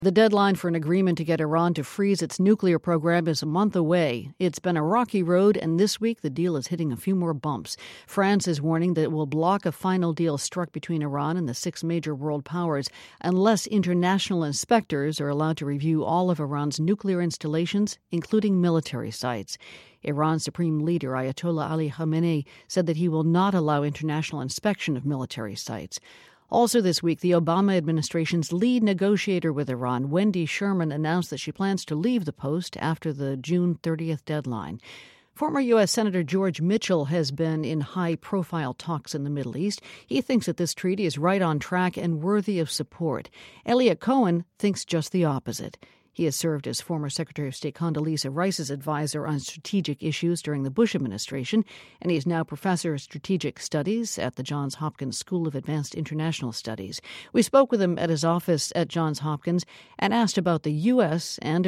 The deadline for an agreement to get Iran to freeze its nuclear program is a month away. It's been a rocky road, and this week the deal is hitting a few more bumps. France is warning that it will block a final deal struck between Iran and the 6 major world powers unless international inspectors are allowed to review all of Iran's nuclear installations, including military sites. Iran's supreme leader, Ayatollah Ali Khamenei, said that he will not allow international inspection of military sites. Also this week, the Obama administration's lead negotiator with Iran, Wendy Sherman, announced that she plans to leave the post after the June 30th deadline. Former U.S. Senator George Mitchell has been in high-profile talks in the Middle East. He thinks that this treaty is right on track and worthy of support. Eliot Cohen thinks just the opposite. He has served as former Secretary of State Condoleezza Rice's advisor on strategic issues during the Bush administration, and he is now professor of strategic studies at the Johns Hopkins School of Advanced International Studies. We spoke with him at his office at Johns Hopkins and asked about the U.S. and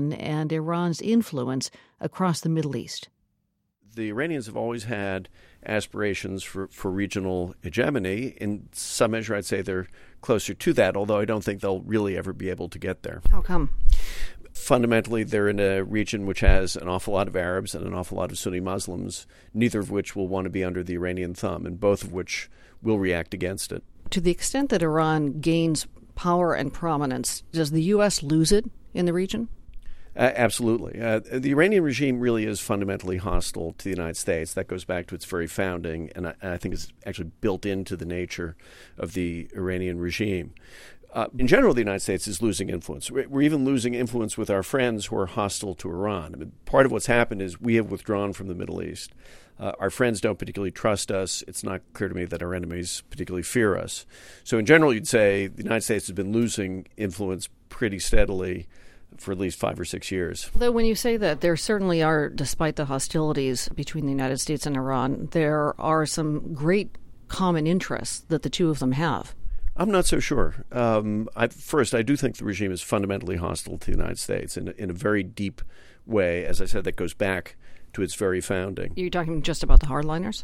Iran's influence across the Middle East. The Iranians have always had aspirations for regional hegemony. In some measure, I'd say they're closer to that, although I don't think they'll really ever be able to get there. How come? Fundamentally, they're in a region which has an awful lot of Arabs and an awful lot of Sunni Muslims, neither of which will want to be under the Iranian thumb, and both of which will react against it. To the extent that Iran gains power and prominence, does the U.S. lose it in the region? Absolutely. The Iranian regime really is fundamentally hostile to the United States. That goes back to its very founding, and I think it's actually built into the nature of the Iranian regime. In general, the United States is losing influence. We're even losing influence with our friends who are hostile to Iran. I mean, part of what's happened is we have withdrawn from the Middle East. Our friends don't particularly trust us. It's not clear to me that our enemies particularly fear us. So in general, you'd say the United States has been losing influence pretty steadily for at least 5 or 6 years. Though when you say that, there certainly are, despite the hostilities between the United States and Iran, there are some great common interests that the two of them have. I'm not so sure. First, I do think the regime is fundamentally hostile to the United States in a very deep way. As I said, that goes back to its very founding. You're talking just about the hardliners?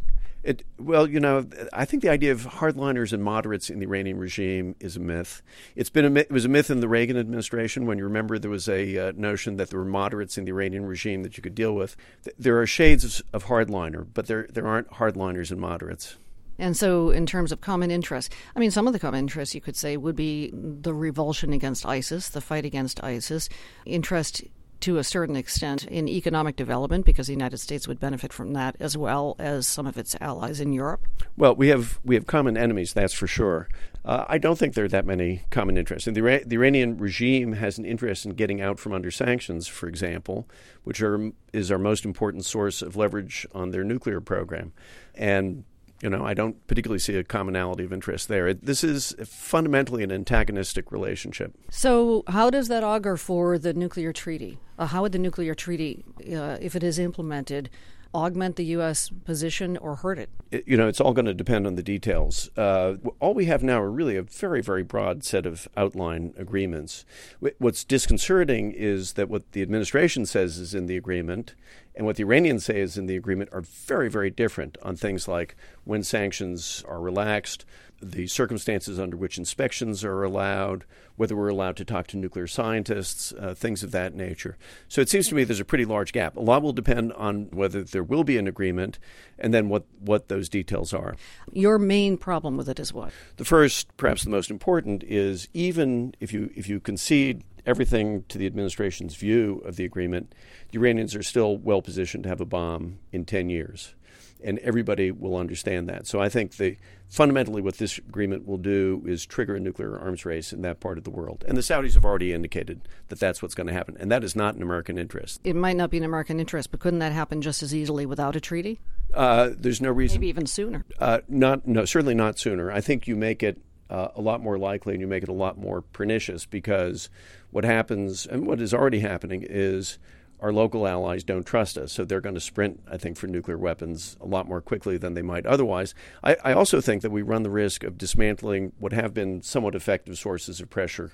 I think the idea of hardliners and moderates in the Iranian regime is a myth. It was a myth in the Reagan administration. When you remember, there was a notion that there were moderates in the Iranian regime that you could deal with. There are shades of hardliner, but there aren't hardliners and moderates. And so in terms of common interests, I mean, some of the common interests, you could say, would be the revulsion against ISIS, the fight against ISIS, interest to a certain extent in economic development, because the United States would benefit from that, as well as some of its allies in Europe. Well, we have common enemies, that's for sure. I don't think there are that many common interests. And the Iranian regime has an interest in getting out from under sanctions, for example, which is our most important source of leverage on their nuclear program. And I don't particularly see a commonality of interest there. This is fundamentally an antagonistic relationship. So how does that augur for the nuclear treaty? How would the nuclear treaty, if it is implemented, augment the U.S. position or hurt it? It's all going to depend on the details. All we have now are really a very, very broad set of outline agreements. What's disconcerting is that what the administration says is in the agreement and what the Iranians say is in the agreement are very, very different on things like when sanctions are relaxed, the circumstances under which inspections are allowed, whether we're allowed to talk to nuclear scientists, things of that nature. So it seems to me there's a pretty large gap. A lot will depend on whether there will be an agreement and then what those details are. Your main problem with it is what? The first, perhaps the most important, is even if you concede everything to the administration's view of the agreement, the Iranians are still well positioned to have a bomb in 10 years. And everybody will understand that. So I think fundamentally what this agreement will do is trigger a nuclear arms race in that part of the world. And the Saudis have already indicated that that's what's going to happen. And that is not in American interest. It might not be in American interest, but couldn't that happen just as easily without a treaty? There's no reason. Maybe even sooner. Certainly not sooner. I think you make it a lot more likely and you make it a lot more pernicious, because what happens and what is already happening is our local allies don't trust us, so they're going to sprint, I think, for nuclear weapons a lot more quickly than they might otherwise. I also think that we run the risk of dismantling what have been somewhat effective sources of pressure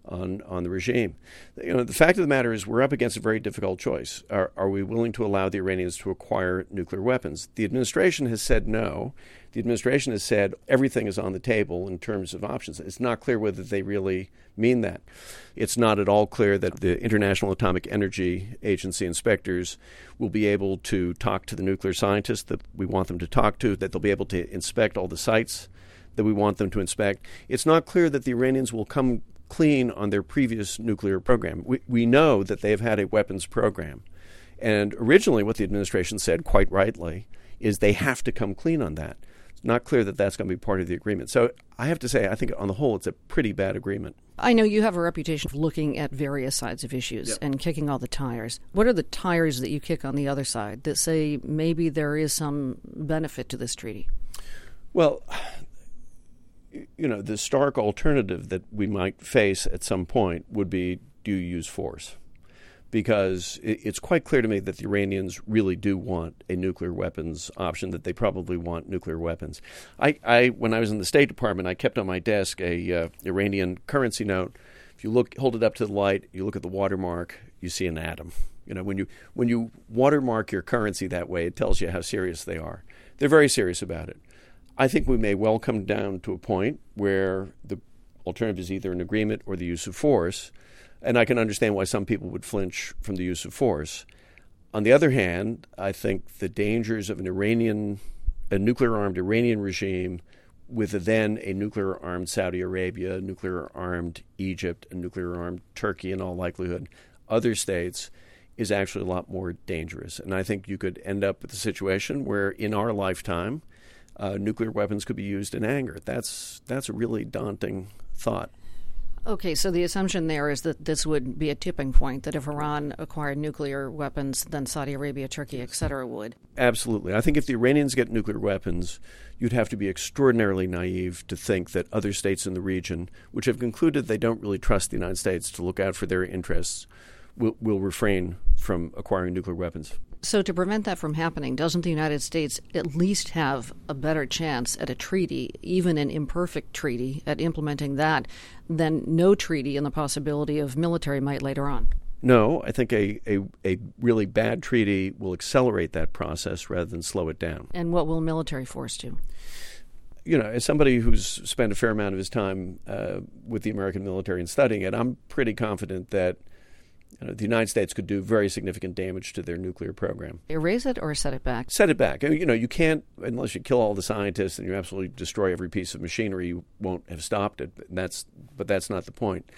on the regime. The fact of the matter is we're up against a very difficult choice. Are we willing to allow the Iranians to acquire nuclear weapons? The administration has said no. The administration has said everything is on the table in terms of options. It's not clear whether they really mean that. It's not at all clear that the International Atomic Energy Agency inspectors will be able to talk to the nuclear scientists that we want them to talk to, that they'll be able to inspect all the sites that we want them to inspect. It's not clear that the Iranians will come clean on their previous nuclear program. We know that they've had a weapons program. And originally what the administration said, quite rightly, is they have to come clean on that. It's not clear that that's going to be part of the agreement. So I have to say, I think on the whole, it's a pretty bad agreement. I know you have a reputation of looking at various sides of issues and kicking all the tires. What are the tires that you kick on the other side that say maybe there is some benefit to this treaty? Well, the stark alternative that we might face at some point would be, do you use force? Because it's quite clear to me that the Iranians really do want a nuclear weapons option, that they probably want nuclear weapons. When I was in the State Department, I kept on my desk a Iranian currency note. If you hold it up to the light, you look at the watermark, you see an atom. When you watermark your currency that way, it tells you how serious they are. They're very serious about it. I think we may well come down to a point where the alternative is either an agreement or the use of force, and I can understand why some people would flinch from the use of force. On the other hand, I think the dangers of a nuclear-armed Iranian regime with then a nuclear-armed Saudi Arabia, nuclear-armed Egypt, a nuclear-armed Turkey in all likelihood, other states, is actually a lot more dangerous. And I think you could end up with a situation where in our lifetime, nuclear weapons could be used in anger. That's a really daunting thought. Okay, so the assumption there is that this would be a tipping point, that if Iran acquired nuclear weapons, then Saudi Arabia, Turkey, et cetera, would. Absolutely. I think if the Iranians get nuclear weapons, you'd have to be extraordinarily naive to think that other states in the region, which have concluded they don't really trust the United States to look out for their interests, will refrain from acquiring nuclear weapons. So to prevent that from happening, doesn't the United States at least have a better chance at a treaty, even an imperfect treaty, at implementing that than no treaty and the possibility of military might later on? No, I think a really bad treaty will accelerate that process rather than slow it down. And what will military force do? As somebody who's spent a fair amount of his time with the American military and studying it, I'm pretty confident that the United States could do very significant damage to their nuclear program. Erase it or set it back? Set it back. You can't, unless you kill all the scientists and you absolutely destroy every piece of machinery, you won't have stopped it. But that's not the point.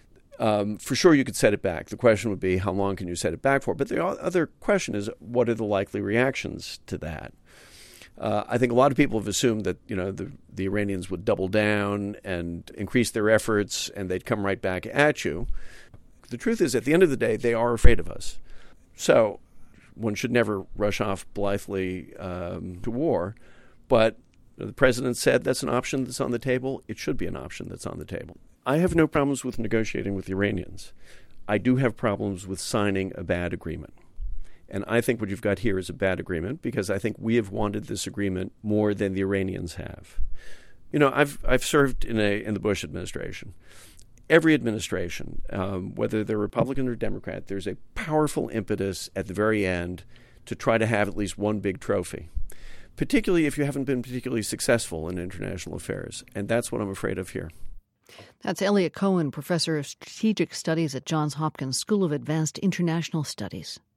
For sure, you could set it back. The question would be, how long can you set it back for? But the other question is, what are the likely reactions to that? I think a lot of people have assumed that the Iranians would double down and increase their efforts, and they'd come right back at you. The truth is, at the end of the day, they are afraid of us. So one should never rush off blithely to war. But the president said that's an option that's on the table. It should be an option that's on the table. I have no problems with negotiating with the Iranians. I do have problems with signing a bad agreement. And I think what you've got here is a bad agreement because I think we have wanted this agreement more than the Iranians have. I've served in the Bush administration. Every administration, whether they're Republican or Democrat, there's a powerful impetus at the very end to try to have at least one big trophy, particularly if you haven't been particularly successful in international affairs. And that's what I'm afraid of here. That's Eliot Cohen, professor of strategic studies at Johns Hopkins School of Advanced International Studies.